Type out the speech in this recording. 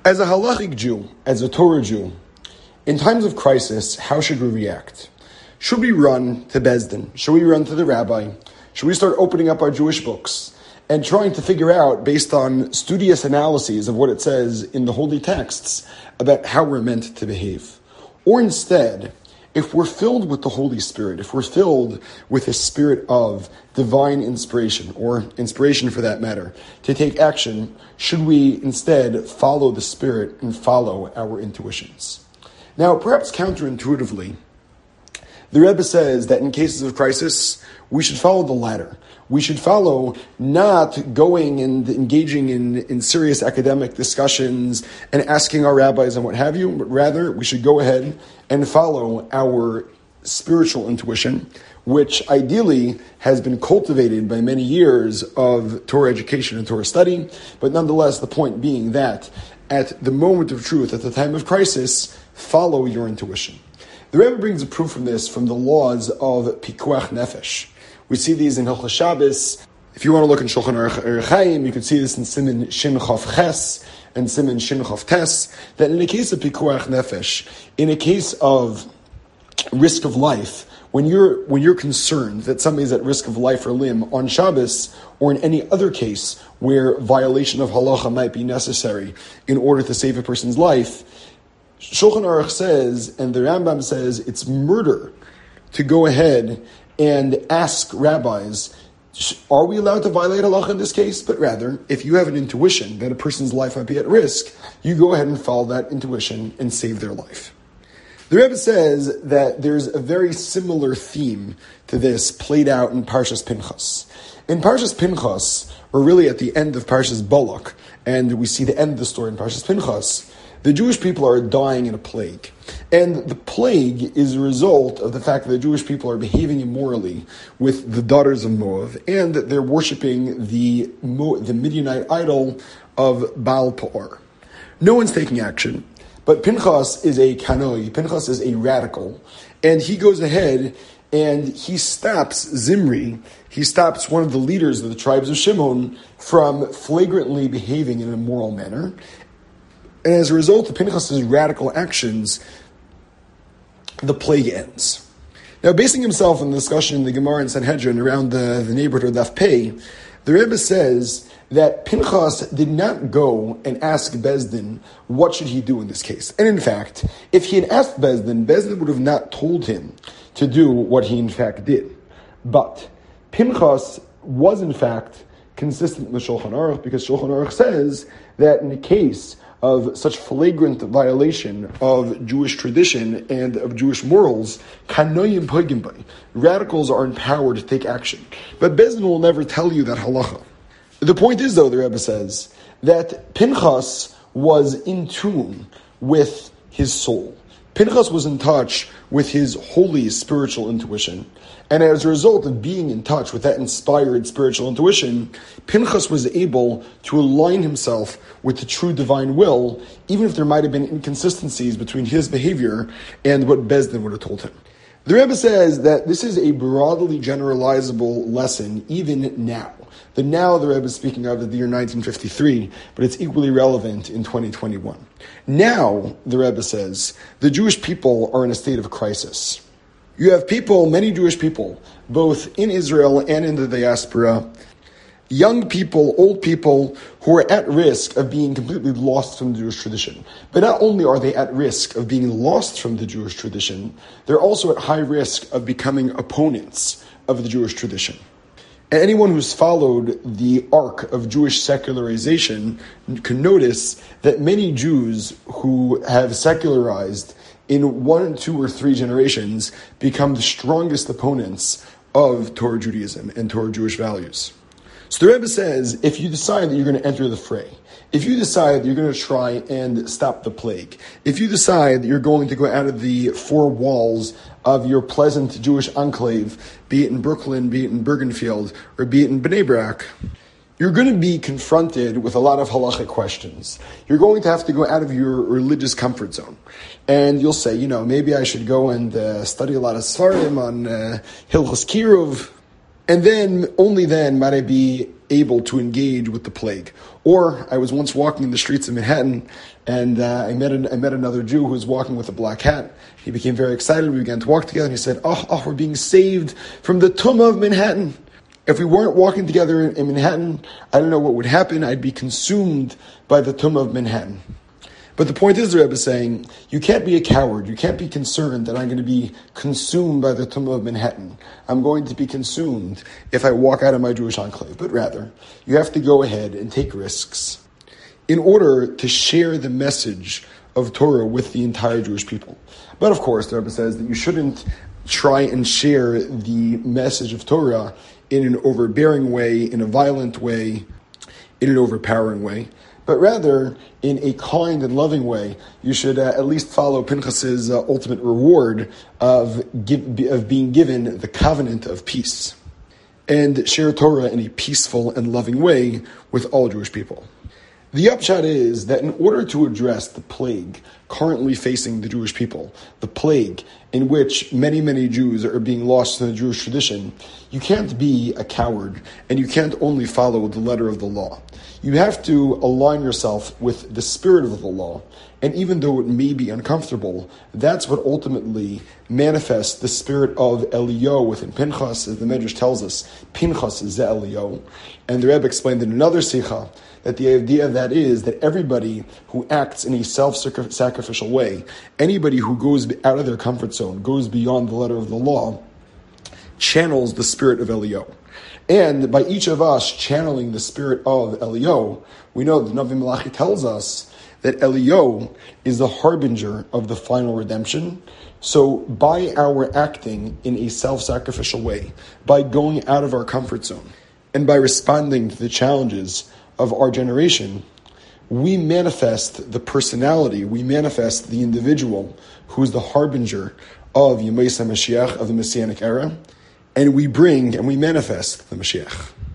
As a halachic Jew, as a Torah Jew, in times of crisis, how should we react? Should we run to Beis Din? Should we run to the rabbi? Should we start opening up our Jewish books and trying to figure out, based on studious analyses of what it says in the holy texts, about how we're meant to behave? Or instead, if we're filled with the Holy Spirit, if we're filled with a spirit of divine inspiration, or inspiration for that matter, to take action, should we instead follow the Spirit and follow our intuitions? Now, perhaps counterintuitively, the Rebbe says that in cases of crisis, we should follow the latter. We should follow not going and engaging in serious academic discussions and asking our rabbis and what have you, but rather we should go ahead and follow our spiritual intuition, which ideally has been cultivated by many years of Torah education and Torah study, but nonetheless, the point being that at the moment of truth, at the time of crisis, follow your intuition. The Rebbe brings a proof from this from the laws of Pikuach Nefesh. We see these in Hilchos Shabbos. If you want to look in Shulchan Aruch Chaim, you can see this in Siman Shin Chof Ches and Siman Shin Chof Tes, that in a case of Pikuach Nefesh, in a case of risk of life, when you're concerned that somebody is at risk of life or limb on Shabbos, or in any other case where violation of halacha might be necessary in order to save a person's life, Shulchan Aruch says, and the Rambam says, it's murder to go ahead and ask rabbis, are we allowed to violate halacha in this case? But rather, if you have an intuition that a person's life might be at risk, you go ahead and follow that intuition and save their life. The Rebbe says that there's a very similar theme to this played out in Parshas Pinchas. In Parshas Pinchas, or really at the end of Parshas Balak, and we see the end of the story in Parshas Pinchas, the Jewish people are dying in a plague. And the plague is a result of the fact that the Jewish people are behaving immorally with the daughters of Moab, and they're worshiping the Midianite idol of Baal Peor. No one's taking action, but Pinchas is a kanoi, Pinchas is a radical, and he goes ahead and he stops Zimri, he stops one of the leaders of the tribes of Shimon from flagrantly behaving in an immoral manner. And as a result of Pinchas' radical actions, the plague ends. Now, basing himself on the discussion in the Gemara and Sanhedrin around the neighborhood of Daf Pei, the Rebbe says that Pinchas did not go and ask Beis Din what should he do in this case. And in fact, if he had asked Beis Din would have not told him to do what he in fact did. But Pinchas was in fact consistent with Shulchan Aruch, because Shulchan Aruch says that in the case of such flagrant violation of Jewish tradition and of Jewish morals, kanoyim pogim bay, radicals are empowered to take action. But Beis Din will never tell you that halacha. The point is, though, the Rebbe says, that Pinchas was in tune with his soul. Pinchas was in touch with his holy spiritual intuition. And as a result of being in touch with that inspired spiritual intuition, Pinchas was able to align himself with the true divine will, even if there might have been inconsistencies between his behavior and what Beis Din would have told him. The Rebbe says that this is a broadly generalizable lesson even now. The now the Rebbe is speaking of the year 1953, but it's equally relevant in 2021. Now, the Rebbe says, the Jewish people are in a state of crisis. You have people, many Jewish people, both in Israel and in the diaspora, young people, old people, who are at risk of being completely lost from the Jewish tradition. But not only are they at risk of being lost from the Jewish tradition, they're also at high risk of becoming opponents of the Jewish tradition. And anyone who's followed the arc of Jewish secularization can notice that many Jews who have secularized in 1, 2, or 3 generations become the strongest opponents of Torah Judaism and Torah Jewish values. So the Rebbe says, if you decide that you're going to enter the fray, if you decide that you're going to try and stop the plague, if you decide that you're going to go out of the 4 walls of your pleasant Jewish enclave, be it in Brooklyn, be it in Bergenfield, or be it in Bnei Brak, you're going to be confronted with a lot of halachic questions. You're going to have to go out of your religious comfort zone. And you'll say, maybe I should go and study a lot of Svarim on Hilchos Kiruv. And then, only then, might I be able to engage with the plague. Or I was once walking in the streets of Manhattan, and I met another Jew who was walking with a black hat. He became very excited. We began to walk together, and he said, "Oh, we're being saved from the tumah of Manhattan. If we weren't walking together in Manhattan, I don't know what would happen. I'd be consumed by the tumah of Manhattan." But the point is, the Rebbe is saying, you can't be a coward. You can't be concerned that I'm going to be consumed by the tumah of Manhattan. I'm going to be consumed if I walk out of my Jewish enclave. But rather, you have to go ahead and take risks in order to share the message of Torah with the entire Jewish people. But of course, the Rebbe says that you shouldn't try and share the message of Torah in an overbearing way, in a violent way, in an overpowering way, but rather in a kind and loving way. You should at least follow Pinchas's ultimate reward of being given the covenant of peace and share Torah in a peaceful and loving way with all Jewish people. The upshot is that in order to address the plague currently facing the Jewish people, the plague in which many, many Jews are being lost in the Jewish tradition, you can't be a coward and you can't only follow the letter of the law. You have to align yourself with the spirit of the law, and even though it may be uncomfortable, that's what ultimately manifests the spirit of Eliyahu within Pinchas, as the Medrash tells us. Pinchas is Eliyahu, and the Rebbe explained in another Sikha that the idea of that is that everybody who acts in a self-sacrificial way, anybody who goes out of their comfort zone, goes beyond the letter of the law, channels the spirit of Eliyahu. And by each of us channeling the spirit of Eliyahu, we know that Navi Malachi tells us that Eliyahu is the harbinger of the final redemption. So by our acting in a self-sacrificial way, by going out of our comfort zone, and by responding to the challenges of our generation, we manifest the personality, we manifest the individual who is the harbinger of Yemei Mashiach, of the Messianic era, and we bring and we manifest the Mashiach.